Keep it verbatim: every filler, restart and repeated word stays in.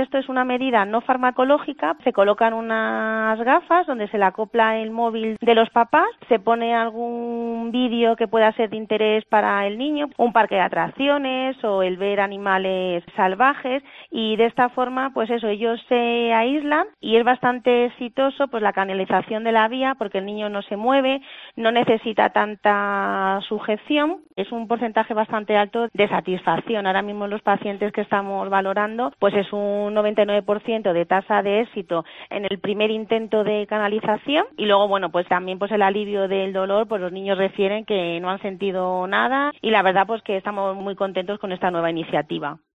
Esto es una medida no farmacológica, se colocan unas gafas donde se le acopla el móvil de los papás, se pone algún vídeo que pueda ser de interés para el niño, un parque de atracciones o el ver animales salvajes, y de esta forma pues eso, ellos se aíslan y es bastante exitoso pues la canalización de la vía porque el niño no se mueve, no necesita tanta sujeción, es un porcentaje bastante alto de satisfacción. Ahora mismo los pacientes que estamos valorando pues es un noventa y nueve por ciento de tasa de éxito en el primer intento de canalización, y luego bueno pues también pues el alivio del dolor, pues los niños refieren que no han sentido nada y la verdad pues que estamos muy contentos con esta nueva iniciativa.